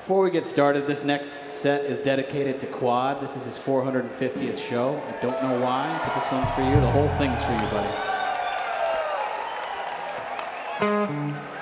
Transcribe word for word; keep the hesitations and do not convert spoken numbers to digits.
Before we get started, this next set is dedicated to Quad. This is his four hundred fiftieth show. I don't know why, but this one's for you. The whole thing's for you, buddy.